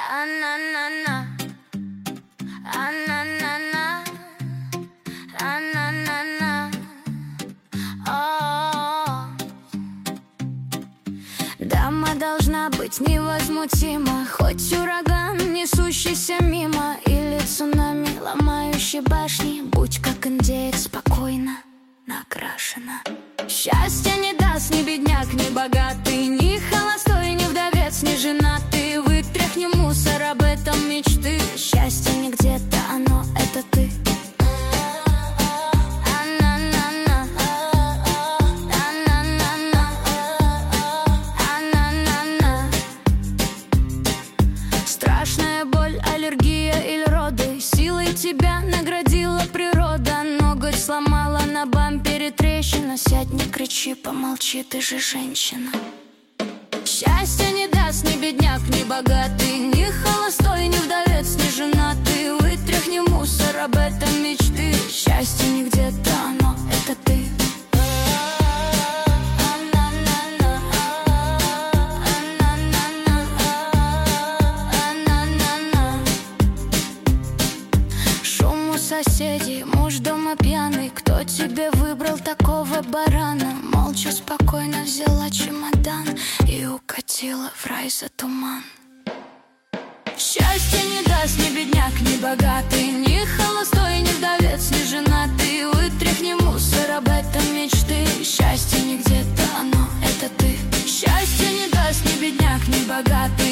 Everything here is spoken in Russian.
А-на-на-на, а-на-на-на, а-на-на-на. Дама должна быть невозмутима, хоть ураган, несущийся мимо, или цунами, ломающий башни. Будь как индеец, спокойно накрашена. Счастья не даст ни бедняк, ни богатый, ни холостой, ни вдовец, ни женатый. Вытряхни мусор, об этом мечты. Счастье не где-то, оно — это ты. Страшная боль, аллергия или роды, силой тебя наградила природа. Ноготь сломала, на бампере трещина. Сядь, не кричи, помолчи, ты же женщина. Счастья не даст ни бедняк, ни богатый, ни холостой, ни вдовец, ни женатый. Вытряхни мусор, об этом мечты. Счастье не где-то, оно — это ты. Соседи, муж дома пьяный. Кто тебе выбрал такого барана? Молча, спокойно взяла чемодан и укатила в рай за туман. Счастье не даст ни бедняк, ни богатый, ни холостой, ни вдовец, ни женатый. Вытряхни мусор, об этом мечты. Счастье не где-то, оно — это ты. Счастье не даст ни бедняк, ни богатый,